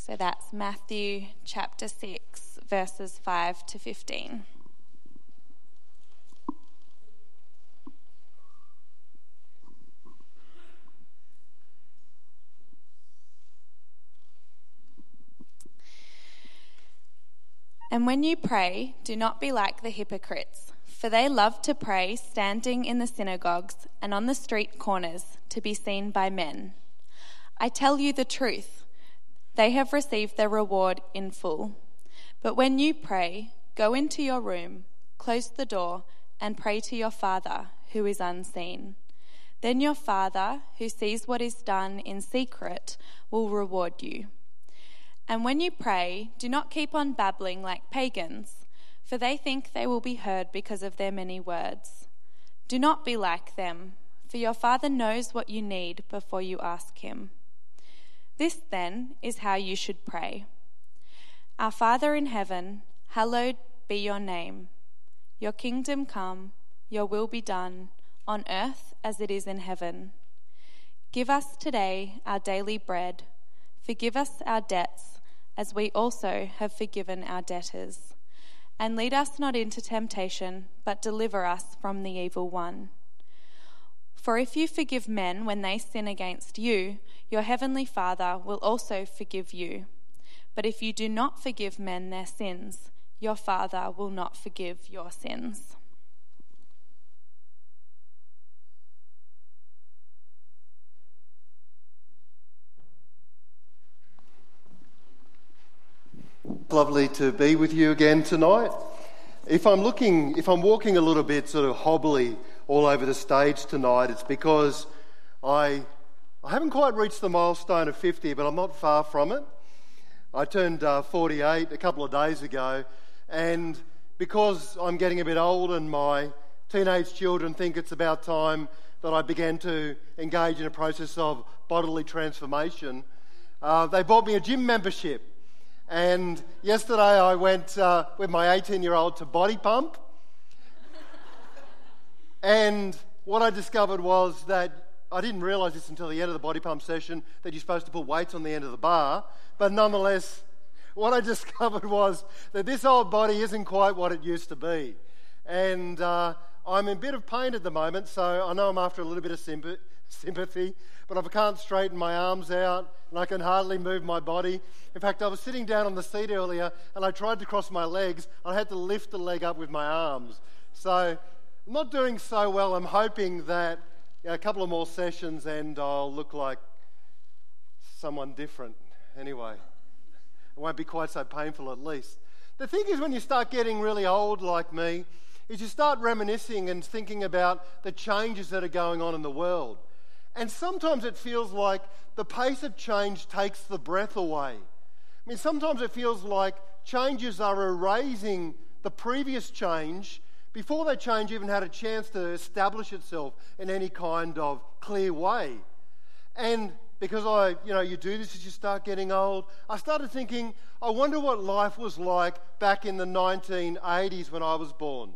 So that's Matthew chapter 6, verses 5 to 15. And when you pray, do not be like the hypocrites, for they love to pray standing in the synagogues and on the street corners to be seen by men. I tell you the truth, they have received their reward in full. But when you pray, go into your room, close the door, and pray to your Father who is unseen. Then your Father, who sees what is done in secret, will reward you. And when you pray, do not keep on babbling like pagans, for they think they will be heard because of their many words. Do not be like them, for your Father knows what you need before you ask him. This, then, is how you should pray. Our Father in heaven, hallowed be your name. Your kingdom come, your will be done, on earth as it is in heaven. Give us today our daily bread. Forgive us our debts, as we also have forgiven our debtors. And lead us not into temptation, but deliver us from the evil one. For if you forgive men when they sin against you, your heavenly Father will also forgive you. But if you do not forgive men their sins, your Father will not forgive your sins. Lovely to be with you again tonight. If I'm walking a little bit sort of hobbly all over the stage tonight, it's because I haven't quite reached the milestone of 50, but I'm not far from it. I turned 48 a couple of days ago, and because I'm getting a bit old and my teenage children think it's about time that I began to engage in a process of bodily transformation, they bought me a gym membership. And yesterday I went with my 18-year-old to Body Pump. And what I discovered was that I didn't realise this until the end of the Body Pump session, that you're supposed to put weights on the end of the bar. But nonetheless, what I discovered was that this old body isn't quite what it used to be. And I'm in a bit of pain at the moment, so I know I'm after a little bit of sympathy, but I can't straighten my arms out and I can hardly move my body. In fact, I was sitting down on the seat earlier and I tried to cross my legs and I had to lift the leg up with my arms. So I'm not doing so well. I'm hoping that a couple of more sessions and I'll look like someone different. Anyway, it won't be quite so painful at least. The thing is, when you start getting really old like me, is you start reminiscing and thinking about the changes that are going on in the world. And sometimes it feels like the pace of change takes the breath away. I mean, sometimes it feels like changes are erasing the previous change before that change even had a chance to establish itself in any kind of clear way. And because you do this as you start getting old, I started thinking, I wonder what life was like back in the 1980s when I was born.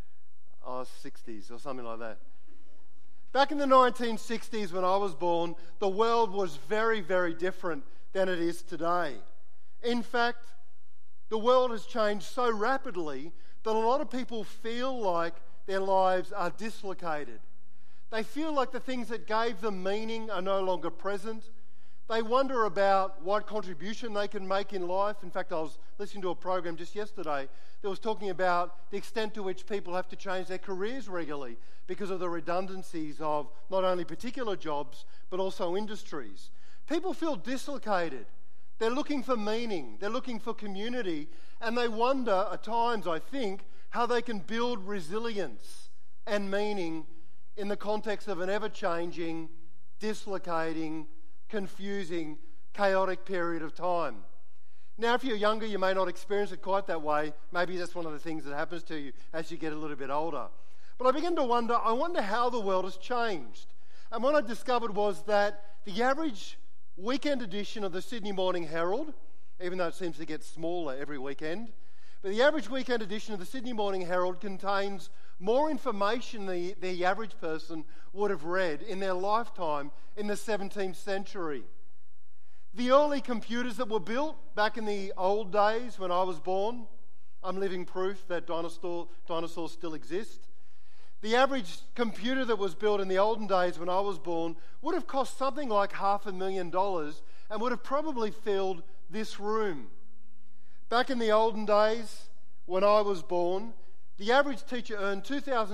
60s or something like that. Back in the 1960s when I was born, the world was very, very different than it is today. In fact, the world has changed so rapidly that a lot of people feel like their lives are dislocated. They feel like the things that gave them meaning are no longer present. They wonder about what contribution they can make in life. In fact, I was listening to a program just yesterday that was talking about the extent to which people have to change their careers regularly because of the redundancies of not only particular jobs, but also industries. People feel dislocated. They're looking for meaning. They're looking for community. And they wonder, at times, I think, how they can build resilience and meaning in the context of an ever-changing, dislocating, confusing, chaotic period of time. Now, if you're younger, you may not experience it quite that way. Maybe that's one of the things that happens to you as you get a little bit older. But I began to wonder, how the world has changed. And what I discovered was that the average weekend edition of the Sydney Morning Herald, even though it seems to get smaller every weekend, but the average weekend edition of the Sydney Morning Herald contains more information than the average person would have read in their lifetime in the 17th century. The early computers that were built back in the old days when I was born, I'm living proof that dinosaurs still exist. The average computer that was built in the olden days when I was born would have cost something like $500,000 and would have probably filled this room. Back in the olden days when I was born, the average teacher earned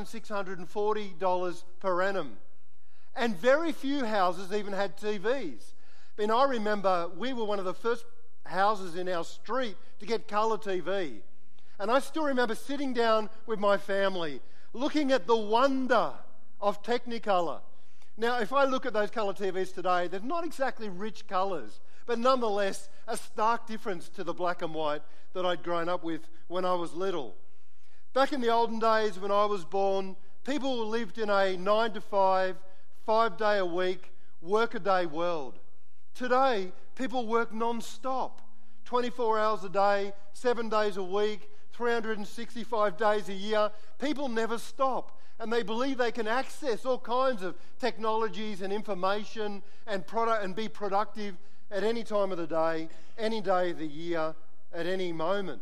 $2,640 per annum. And very few houses even had TVs. I remember we were one of the first houses in our street to get colour TV. And I still remember sitting down with my family, looking at the wonder of Technicolor. Now, if I look at those colour TVs today, they're not exactly rich colours, but nonetheless, a stark difference to the black and white that I'd grown up with when I was little. Back in the olden days when I was born, people lived in a 9-to-5, 5-day-a-week, work-a-day world. Today, people work non-stop, 24 hours a day, 7 days a week, 365 days a year. People never stop, and they believe they can access all kinds of technologies and information and be productive at any time of the day, any day of the year, at any moment.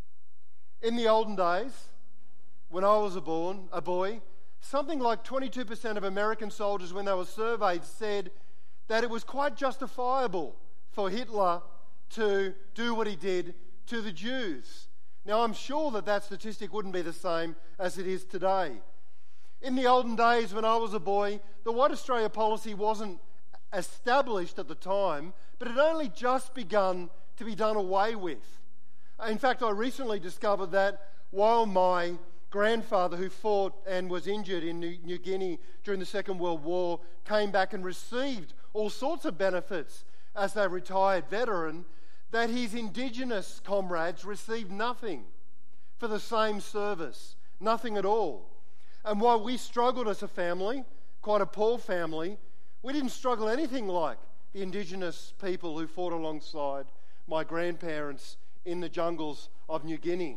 In the olden days, when I was a boy, something like 22% of American soldiers, when they were surveyed, said that it was quite justifiable for Hitler to do what he did to the Jews. Now, I'm sure that statistic wouldn't be the same as it is today. In the olden days when I was a boy, the White Australia policy wasn't established at the time, but it only just begun to be done away with. In fact, I recently discovered that while my grandfather, who fought and was injured in New Guinea during the Second World War, came back and received all sorts of benefits as a retired veteran, that his Indigenous comrades received nothing for the same service, nothing at all. And while we struggled as a family, quite a poor family, we didn't struggle anything like the Indigenous people who fought alongside my grandparents in the jungles of New Guinea.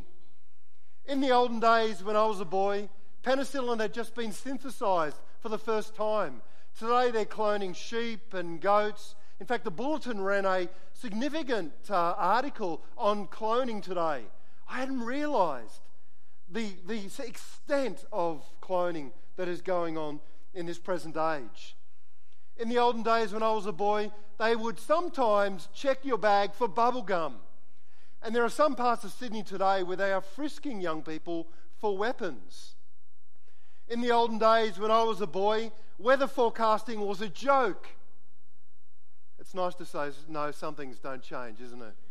In the olden days when I was a boy, penicillin had just been synthesised for the first time. Today they're cloning sheep and goats. In fact, the Bulletin ran a significant article on cloning today. I hadn't realised the extent of cloning that is going on in this present age. In the olden days when I was a boy, they would sometimes check your bag for bubble gum. And there are some parts of Sydney today where they are frisking young people for weapons. In the olden days when I was a boy, weather forecasting was a joke. It's nice to say, no, some things don't change, isn't it?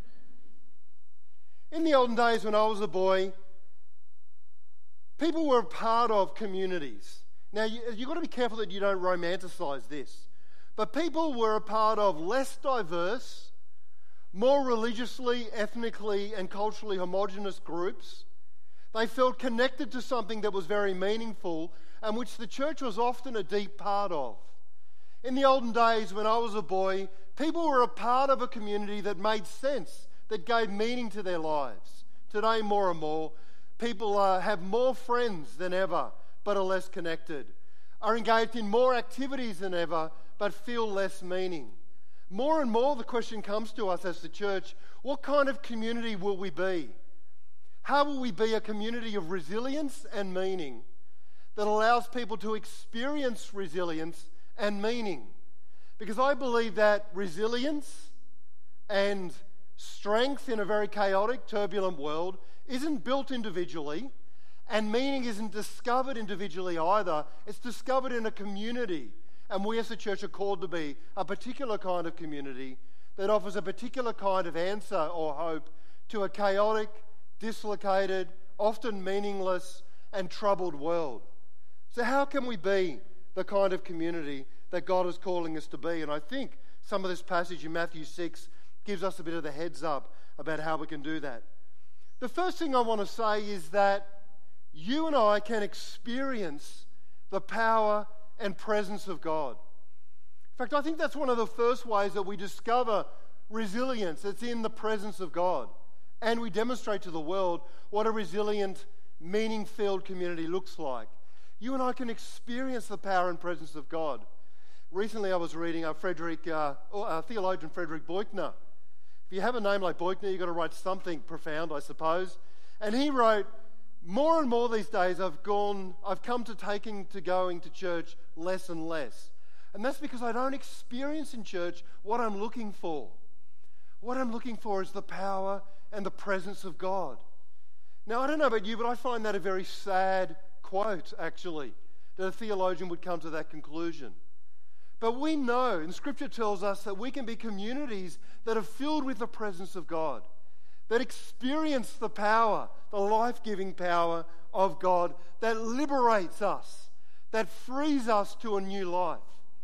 In the olden days when I was a boy, people were a part of communities. Now, you've got to be careful that you don't romanticise this. But people were a part of less diverse, more religiously, ethnically and culturally homogenous groups. They felt connected to something that was very meaningful and which the church was often a deep part of. In the olden days when I was a boy, people were a part of a community that made sense, that gave meaning to their lives. Today, more and more, people have more friends than ever but are less connected, are engaged in more activities than ever but feel less meaning. More and more the question comes to us as the church, what kind of community will we be? How will we be a community of resilience and meaning that allows people to experience resilience and meaning? Because I believe that resilience and strength in a very chaotic, turbulent world isn't built individually, and meaning isn't discovered individually either. It's discovered in a community. And we as a church are called to be a particular kind of community that offers a particular kind of answer or hope to a chaotic, dislocated, often meaningless and troubled world. So how can we be the kind of community that God is calling us to be? And I think some of this passage in Matthew 6 gives us a bit of the heads up about how we can do that. The first thing I want to say is that you and I can experience the power and presence of God. In fact, I think that's one of the first ways that we discover resilience. It's in the presence of God. And we demonstrate to the world what a resilient, meaning-filled community looks like. You and I can experience the power and presence of God. Recently I was reading theologian Frederick Buechner. If you have a name like Buechner, you've got to write something profound, I suppose. And he wrote, more and more these days I've come to going to church less and less. And that's because I don't experience in church what I'm looking for. What I'm looking for is the power and the presence of God. Now, I don't know about you, but I find that a very sad quote, actually, that a theologian would come to that conclusion. But we know, and Scripture tells us, that we can be communities that are filled with the presence of God, that experience the power, the life-giving power of God, that liberates us, that frees us to a new life.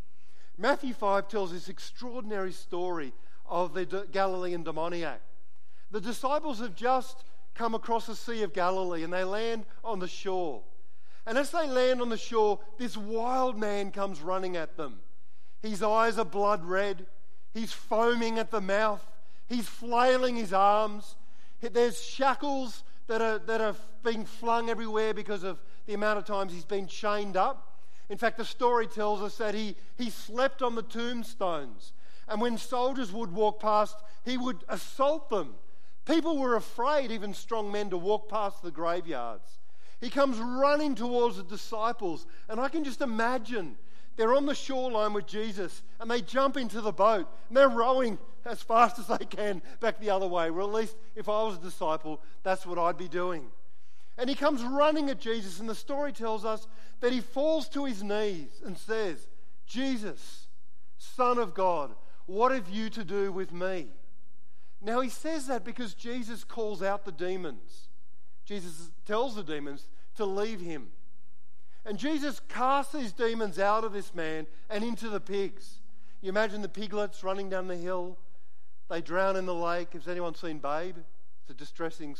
Matthew 5 tells this extraordinary story of the Galilean demoniac. The disciples have just come across the Sea of Galilee and they land on the shore. And as they land on the shore, this wild man comes running at them. His eyes are blood red. He's foaming at the mouth. He's flailing his arms. There's shackles that are being flung everywhere because of the amount of times he's been chained up. In fact, the story tells us that he slept on the tombstones. And when soldiers would walk past, he would assault them. People were afraid, even strong men, to walk past the graveyards. He comes running towards the disciples. And I can just imagine they're on the shoreline with Jesus and they jump into the boat and they're rowing as fast as they can back the other way. Or at least if I was a disciple, that's what I'd be doing. And he comes running at Jesus, and the story tells us that he falls to his knees and says, Jesus, Son of God, what have you to do with me? Now he says that because Jesus calls out the demons. Jesus tells the demons to leave him. And Jesus casts these demons out of this man and into the pigs. You imagine the piglets running down the hill. They drown in the lake. Has anyone seen Babe? It's a distressing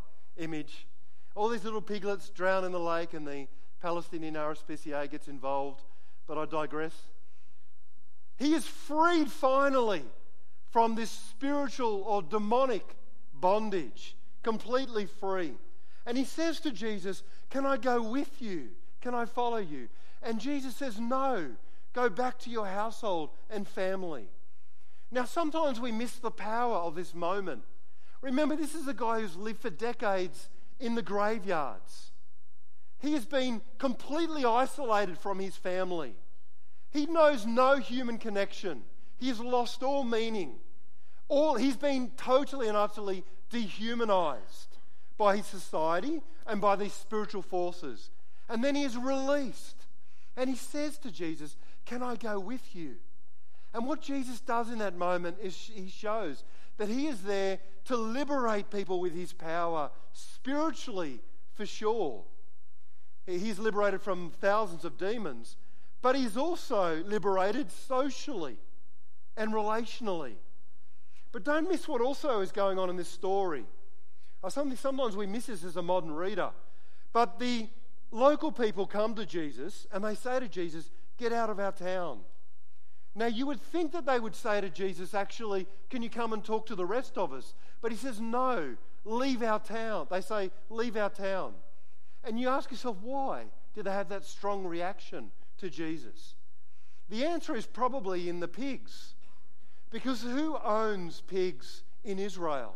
image. All these little piglets drown in the lake and the Palestinian RSPCA gets involved. But I digress. He is freed finally from this spiritual or demonic bondage. Completely free. And he says to Jesus, can I go with you? Can I follow you? And Jesus says, no, go back to your household and family. Now, sometimes we miss the power of this moment. Remember, this is a guy who's lived for decades in the graveyards. He has been completely isolated from his family. He knows no human connection. He has lost all meaning. He's been totally and utterly dehumanized by his society and by these spiritual forces. And then he is released. And he says to Jesus, can I go with you? And what Jesus does in that moment is he shows that he is there to liberate people with his power, spiritually for sure. He's liberated from thousands of demons, but he's also liberated socially and relationally. But don't miss what also is going on in this story. Sometimes we miss this as a modern reader. But the local people come to Jesus and they say to Jesus, get out of our town. Now you would think that they would say to Jesus, actually, can you come and talk to the rest of us? But he says, no, leave our town. They say, leave our town. And you ask yourself, why did they have that strong reaction to Jesus? The answer is probably in the pigs. Because who owns pigs in Israel?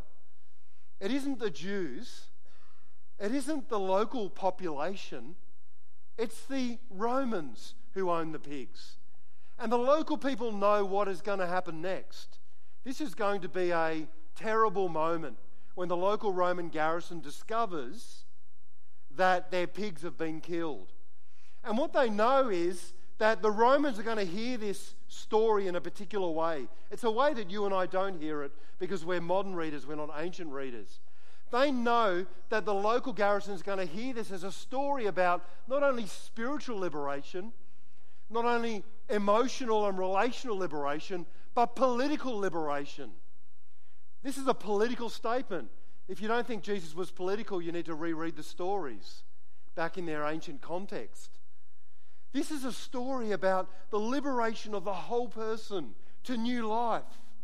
It isn't the Jews. It isn't the local population. It's the Romans who own the pigs. And the local people know what is going to happen next. This is going to be a terrible moment when the local Roman garrison discovers that their pigs have been killed. And what they know is that the Romans are going to hear this story in a particular way. It's a way that you and I don't hear it because we're modern readers, we're not ancient readers. They know that the local garrison is going to hear this as a story about not only spiritual liberation, not only emotional and relational liberation, but political liberation. This is a political statement. If you don't think Jesus was political, you need to reread the stories back in their ancient context. This is a story about the liberation of the whole person to new life.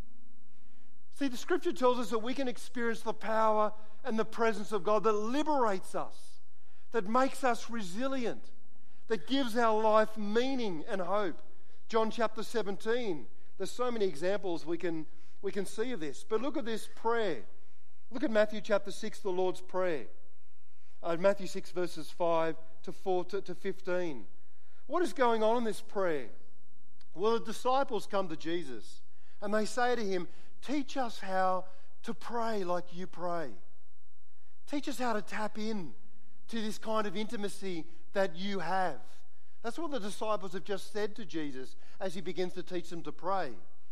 See, the scripture tells us that we can experience the power and the presence of God that liberates us, that makes us resilient, that gives our life meaning and hope John chapter 17. There's so many examples we can see of this. But look at this prayer. Look at Matthew chapter 6, the Lord's Prayer. Matthew 6 verses 5 to 15. What is going on in this prayer? Well, the disciples come to Jesus and they say to him, teach us how to pray like you pray. Teach us how to tap in to this kind of intimacy that you have. That's what the disciples have just said to Jesus as he begins to teach them to pray.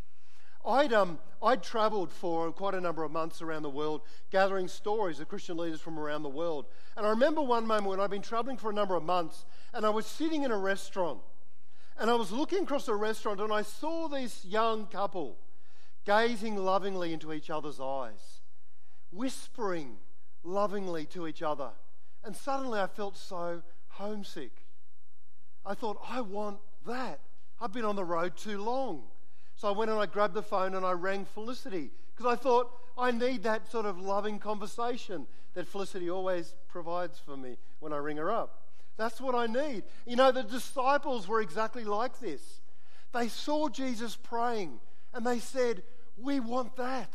I'd travelled for quite a number of months around the world, gathering stories of Christian leaders from around the world. And I remember one moment when I'd been travelling for a number of months, and I was sitting in a restaurant, and I was looking across the restaurant, and I saw this young couple gazing lovingly into each other's eyes, whispering lovingly to each other. And suddenly I felt so homesick. I thought, I want that. I've been on the road too long. So I went and I grabbed the phone and I rang Felicity because I thought I need that sort of loving conversation that Felicity always provides for me when I ring her up. That's what I need. You know, the disciples were exactly like this. They saw Jesus praying and they said, we want that.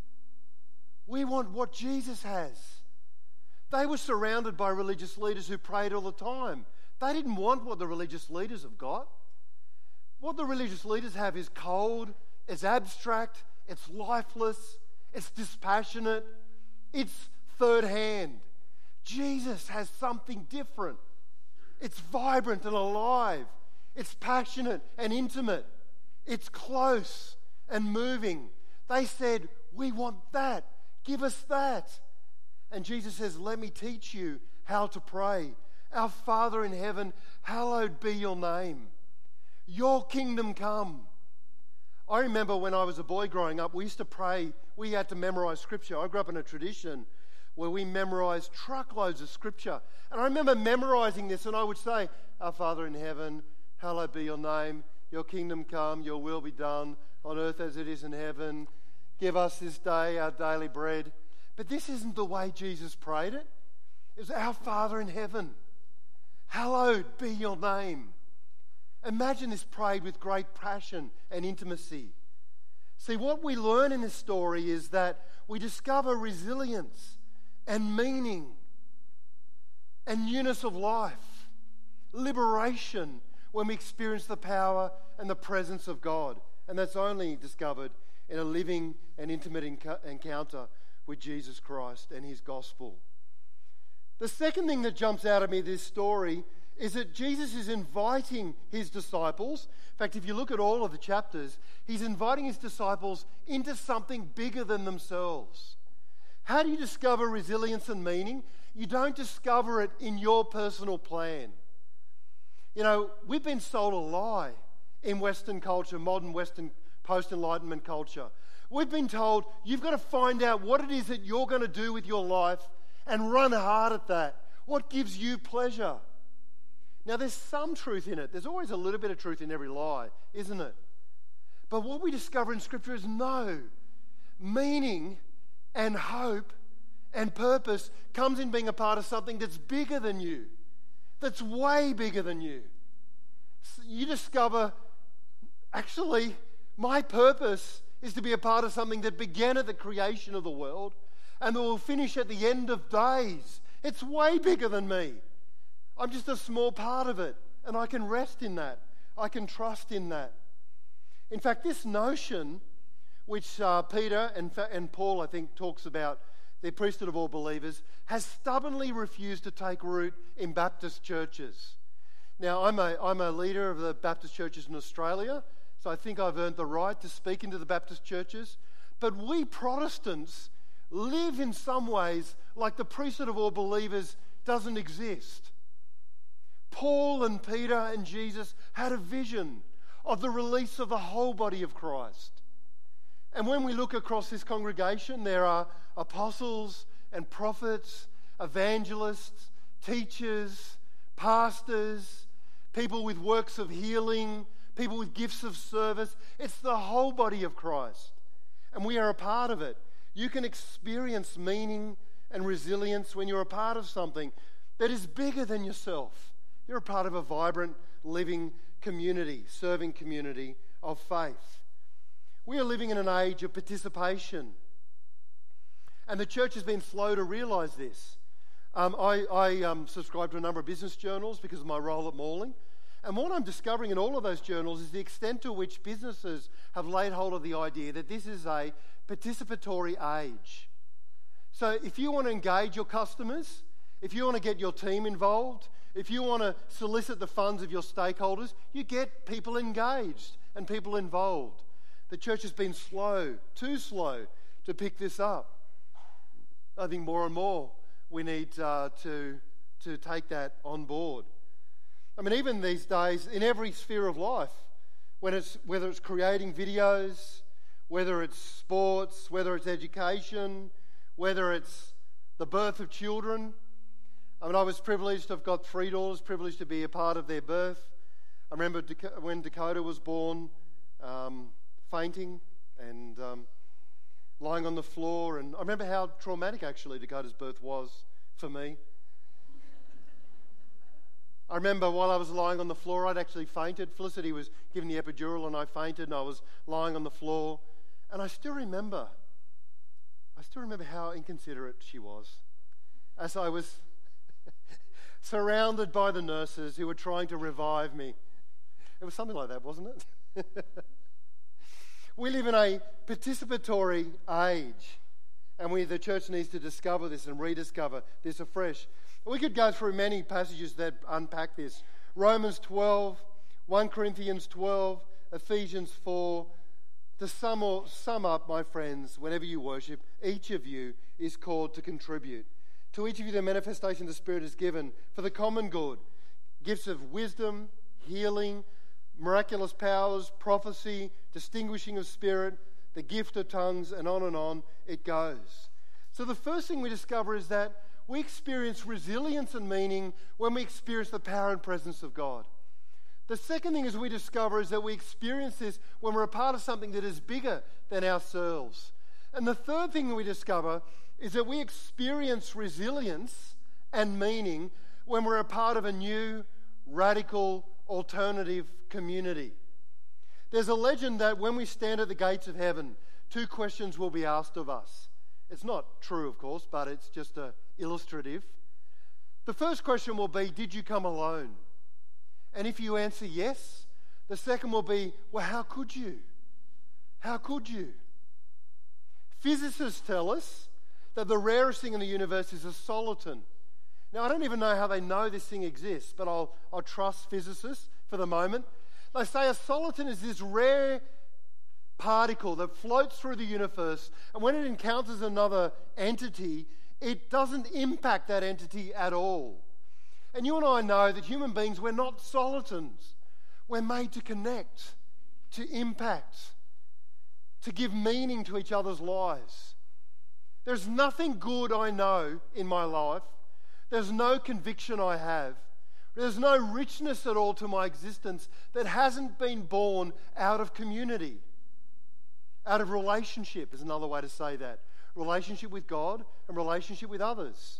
We want what Jesus has. They were surrounded by religious leaders who prayed all the time. They didn't want what the religious leaders have got. What the religious leaders have is cold, it's abstract, it's lifeless, it's dispassionate, it's third hand. Jesus has something different. It's vibrant and alive. It's passionate and intimate. It's close and moving. They said, we want that. Give us that. And Jesus says, let me teach you how to pray. Our Father in heaven, hallowed be your name. Your kingdom come. I remember when I was a boy growing up, we used to pray, we had to memorize scripture. I grew up in a tradition where we memorized truckloads of scripture. And I remember memorizing this and I would say, our Father in heaven, hallowed be your name. Your kingdom come, your will be done on earth as it is in heaven. Give us this day our daily bread. But this isn't the way Jesus prayed it. It was our Father in heaven. Hallowed be your name. Imagine this prayed with great passion and intimacy. See, what we learn in this story is that we discover resilience and meaning and newness of life, liberation when we experience the power and the presence of God. And that's only discovered in a living and intimate encounter with Jesus Christ and his gospel. The second thing that jumps out at me in this story is that Jesus is inviting his disciples. In fact, if you look at all of the chapters, he's inviting his disciples into something bigger than themselves. How do you discover resilience and meaning? You don't discover it in your personal plan. You know, we've been sold a lie in Western culture, modern Western post-Enlightenment culture. We've been told you've got to find out what it is that you're going to do with your life and run hard at that. What gives you pleasure? Now, there's some truth in it. There's always a little bit of truth in every lie, isn't it? But what we discover in Scripture is no. Meaning and hope and purpose comes in being a part of something that's bigger than you, that's way bigger than you. You discover, actually, my purpose is to be a part of something that began at the creation of the world and that will finish at the end of days. It's way bigger than me. I'm just a small part of it, and I can rest in that. I can trust in that. In fact, this notion, which Peter and Paul, I think, talks about, the priesthood of all believers, has stubbornly refused to take root in Baptist churches. Now, I'm a leader of the Baptist churches in Australia, so I think I've earned the right to speak into the Baptist churches. But we Protestants live in some ways like the priesthood of all believers doesn't exist. Paul and Peter and Jesus had a vision of the release of the whole body of Christ. And when we look across this congregation, there are apostles and prophets, evangelists, teachers, pastors, people with works of healing, people with gifts of service. It's the whole body of Christ. And we are a part of it. You can experience meaning and resilience when you're a part of something that is bigger than yourself. You're a part of a vibrant, living community, serving community of faith. We are living in an age of participation. And the church has been slow to realise this. I subscribe to a number of business journals because of my role at Morling. And what I'm discovering in all of those journals is the extent to which businesses have laid hold of the idea that this is a participatory age. So if you want to engage your customers, if you want to get your team involved, if you want to solicit the funds of your stakeholders, you get people engaged and people involved. The church has been slow, too slow, to pick this up. I think more and more we need to take that on board. I mean, even these days, in every sphere of life, whether it's creating videos, whether it's sports, whether it's education, whether it's the birth of children. I mean, I was privileged, I've got 3 daughters, privileged to be a part of their birth. I remember when Dakota was born, fainting and lying on the floor. And I remember how traumatic, actually, Dakota's birth was for me. I remember while I was lying on the floor, I'd actually fainted. Felicity was given the epidural and I fainted, and I was lying on the floor. And I still remember how inconsiderate she was as I was surrounded by the nurses who were trying to revive me. It was something like that, wasn't it? We live in a participatory age, and the church needs to discover this and rediscover this afresh. We could go through many passages that unpack this. Romans 12, 1 Corinthians 12, Ephesians 4. To sum up, my friends, whenever you worship, each of you is called to contribute. To each of you the manifestation of the Spirit is given for the common good. Gifts of wisdom, healing, miraculous powers, prophecy, distinguishing of spirit, the gift of tongues, and on it goes. So the first thing we discover is that we experience resilience and meaning when we experience the power and presence of God. The second thing we discover is that we experience this when we're a part of something that is bigger than ourselves. And the third thing we discover is that we experience resilience and meaning when we're a part of a new, radical, alternative community. There's a legend that when we stand at the gates of heaven, 2 questions will be asked of us. It's not true, of course, but it's just illustrative. The first question will be, did you come alone? And if you answer yes, the second will be, well, how could you? How could you? Physicists tell us that the rarest thing in the universe is a soliton. Now, I don't even know how they know this thing exists, but I'll trust physicists for the moment. They say a soliton is this rare particle that floats through the universe, and when it encounters another entity, it doesn't impact that entity at all. And you and I know that human beings, we're not solitons. We're made to connect, to impact, to give meaning to each other's lives. There's nothing good I know in my life. There's no conviction I have. There's no richness at all to my existence that hasn't been born out of community. Out of relationship is another way to say that. Relationship with God and relationship with others.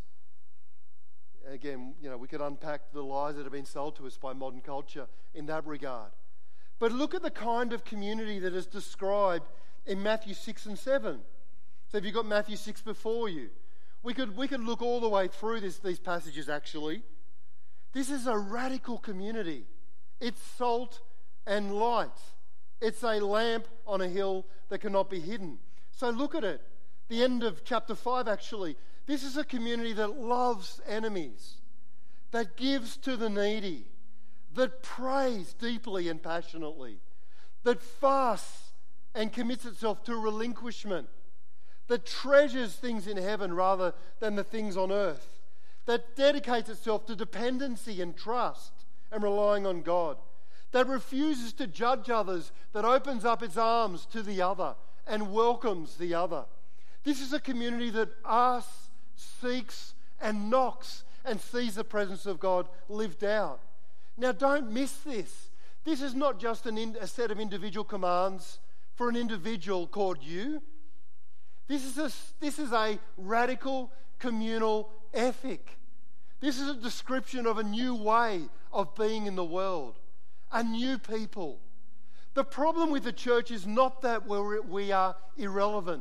Again, we could unpack the lies that have been sold to us by modern culture in that regard. But look at the kind of community that is described in Matthew 6 and 7. So if you've got Matthew 6 before you, we could look all the way through these passages actually. This is a radical community. It's salt and light. It's a lamp on a hill that cannot be hidden. So look at it. The end of chapter 5 actually. This is a community that loves enemies, that gives to the needy, that prays deeply and passionately, that fasts and commits itself to relinquishment, that treasures things in heaven rather than the things on earth, that dedicates itself to dependency and trust and relying on God, that refuses to judge others, that opens up its arms to the other and welcomes the other. This is a community that asks, seeks and knocks and sees the presence of God lived out. Now don't miss this. This is not just a set of individual commands for an individual called you. This is a radical communal ethic. This is a description of a new way of being in the world, a new people. The problem with the church is not that we are irrelevant.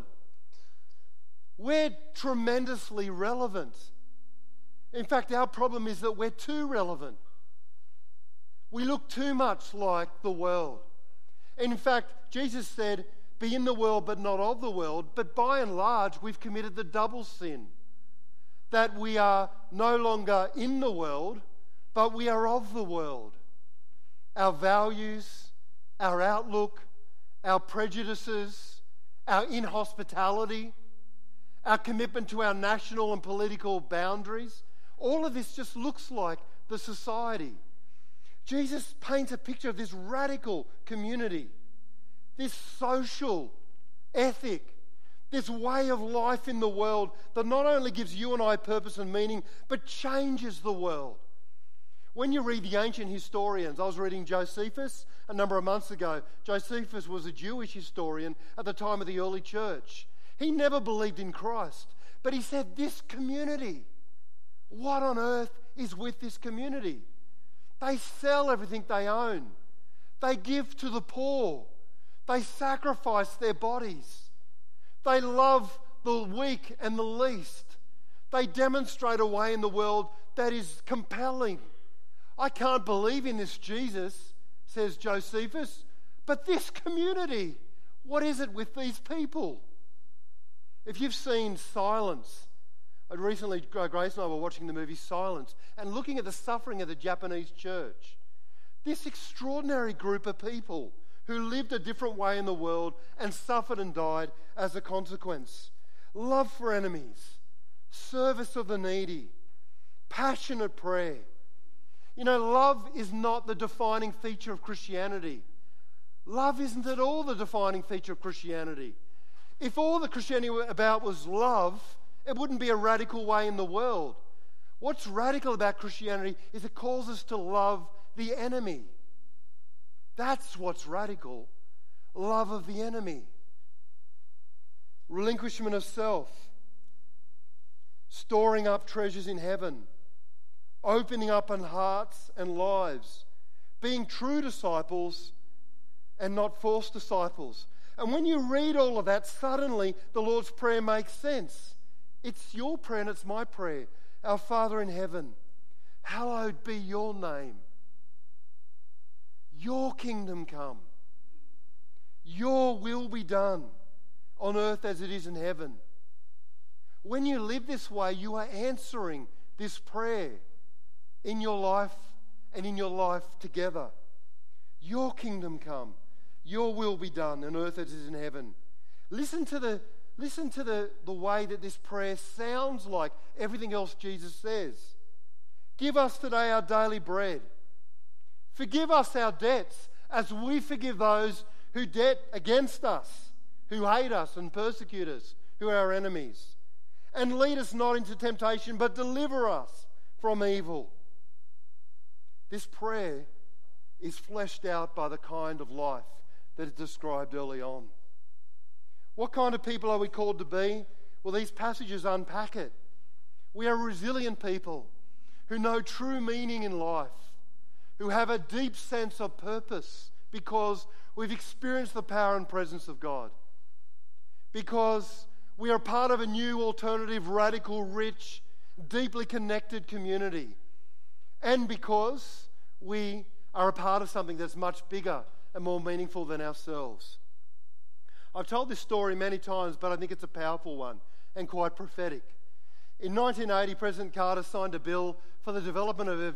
We're tremendously relevant. In fact, our problem is that we're too relevant. We look too much like the world. In fact, Jesus said, "Be in the world, but not of the world." But by and large, we've committed the double sin. That we are no longer in the world, but we are of the world. Our values, our outlook, our prejudices, our inhospitality, our commitment to our national and political boundaries, all of this just looks like the society. Jesus paints a picture of this radical community, this social ethic, this way of life in the world that not only gives you and I purpose and meaning, but changes the world. When you read the ancient historians, I was reading Josephus a number of months ago. Josephus was a Jewish historian at the time of the early church. He never believed in Christ, but he said, this community, what on earth is with this community? They sell everything they own. They give to the poor. They sacrifice their bodies. They love the weak and the least. They demonstrate a way in the world that is compelling. I can't believe in this Jesus, says Josephus, but this community, what is it with these people? If you've seen Silence, recently Grace and I were watching the movie Silence and looking at the suffering of the Japanese church. This extraordinary group of people who lived a different way in the world and suffered and died as a consequence. Love for enemies, service of the needy, passionate prayer. You know, love is not the defining feature of Christianity. Love isn't at all the defining feature of Christianity. If all that Christianity was about was love, it wouldn't be a radical way in the world. What's radical about Christianity is it calls us to love the enemy. That's what's radical. Love of the enemy. Relinquishment of self. Storing up treasures in heaven. Opening up on hearts and lives. Being true disciples and not false disciples. And when you read all of that, suddenly the Lord's Prayer makes sense. It's your prayer and it's my prayer. Our Father in heaven, hallowed be your name. Your kingdom come. Your will be done on earth as it is in heaven. When you live this way, you are answering this prayer in your life and in your life together. Your kingdom come. Your will be done on earth as it is in heaven. Listen to the way that this prayer sounds like everything else Jesus says. Give us today our daily bread. Forgive us our debts as we forgive those who debt against us, who hate us and persecute us, who are our enemies. And lead us not into temptation, but deliver us from evil. This prayer is fleshed out by the kind of life that is described early on. What kind of people are we called to be? Well, these passages unpack it. We are resilient people who know true meaning in life, who have a deep sense of purpose because we've experienced the power and presence of God. Because we are part of a new, alternative, radical, rich, deeply connected community. And because we are a part of something that's much bigger and more meaningful than ourselves. I've told this story many times, but I think it's a powerful one and quite prophetic. In 1980, President Carter signed a bill for the development of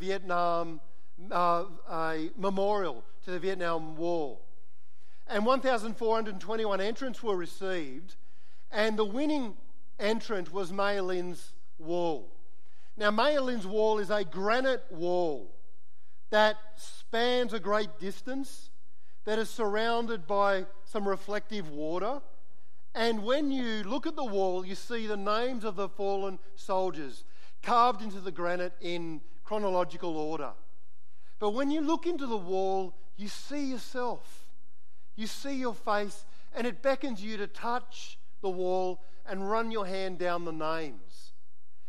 a memorial to the Vietnam War. And 1,421 entrants were received, and the winning entrant was Mei Lin's Wall. Now, Mei Lin's Wall is a granite wall that spans a great distance, that is surrounded by some reflective water. And when you look at the wall, you see the names of the fallen soldiers carved into the granite in chronological order. But when you look into the wall, you see yourself. You see your face, and it beckons you to touch the wall and run your hand down the names.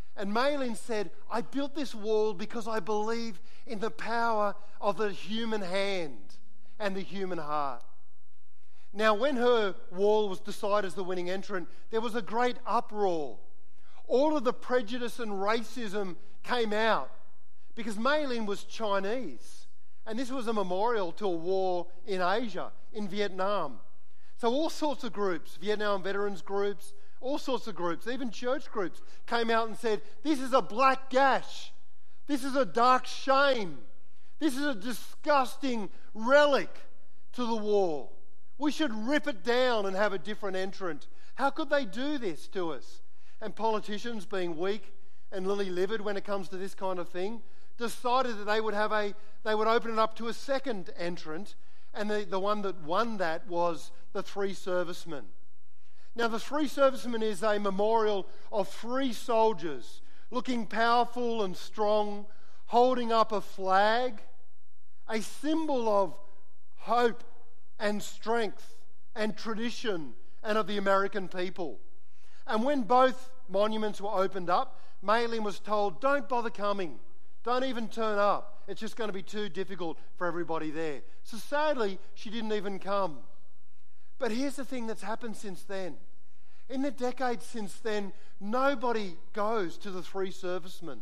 And Mei Lin said, I built this wall because I believe in the power of the human hand and the human heart. Now, when her wall was decided as the winning entrant, there was a great uproar. All of the prejudice and racism came out because Mei Lin was Chinese. And this was a memorial to a war in Asia, in Vietnam. So all sorts of groups, Vietnam veterans groups, all sorts of groups, even church groups, came out and said, this is a black gash. This is a dark shame. This is a disgusting relic to the war. We should rip it down and have a different entrant. How could they do this to us? And politicians, being weak and lily-livered when it comes to this kind of thing, decided that they would open it up to a second entrant, and the one that won that was the Three Servicemen. Now, the Three Servicemen is a memorial of three soldiers looking powerful and strong, holding up a flag, a symbol of hope and strength and tradition and of the American people. And when both monuments were opened up, Mei Lin was told, don't bother coming. Don't even turn up. It's just going to be too difficult for everybody there. So sadly, she didn't even come. But here's the thing that's happened since then. In the decades since then, nobody goes to the Three Servicemen.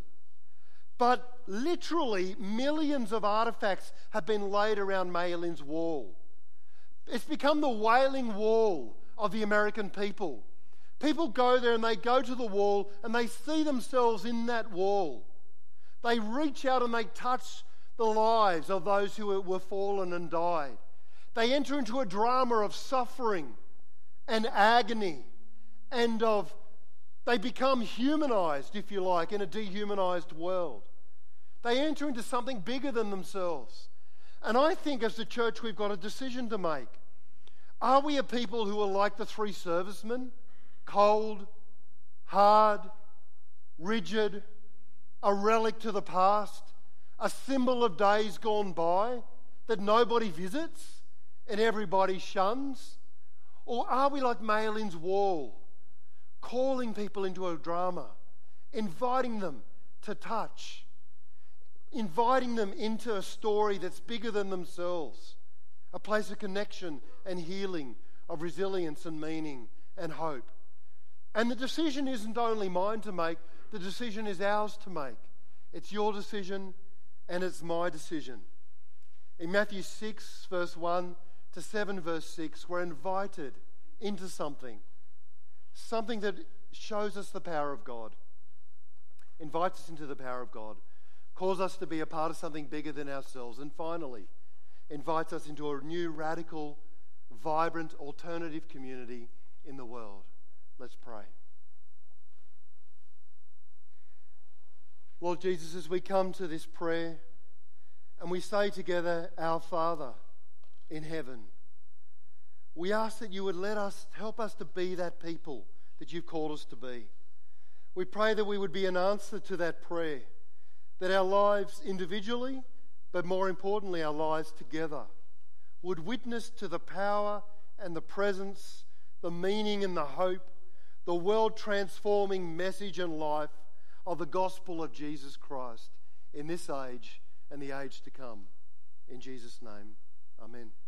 But literally millions of artefacts have been laid around Mei Lin's wall. It's become the Wailing Wall of the American people. People go there and they go to the wall and they see themselves in that wall. They reach out and they touch the lives of those who were fallen and died. They enter into a drama of suffering and agony and they become humanized, if you like, in a dehumanized world. They enter into something bigger than themselves. And I think as the church we've got a decision to make. Are we a people who are like the Three Servicemen? Cold, hard, rigid, a relic to the past, a symbol of days gone by that nobody visits and everybody shuns? Or are we like Mei Lin's wall, calling people into a drama, inviting them to touch, inviting them into a story that's bigger than themselves, a place of connection and healing, of resilience and meaning and hope? And the decision isn't only mine to make, the decision is ours to make. It's your decision and it's my decision. In Matthew 6, verse 1 to 7, verse 6, we're invited into something that shows us the power of God, invites us into the power of God, calls us to be a part of something bigger than ourselves, and finally, invites us into a new, radical, vibrant, alternative community in the world. Let's pray. Lord Jesus, as we come to this prayer and we say together, Our Father in heaven, we ask that you would help us to be that people that you've called us to be. We pray that we would be an answer to that prayer, that our lives individually, but more importantly, our lives together, would witness to the power and the presence, the meaning and the hope, the world-transforming message and life of the gospel of Jesus Christ in this age and the age to come. In Jesus' name, amen.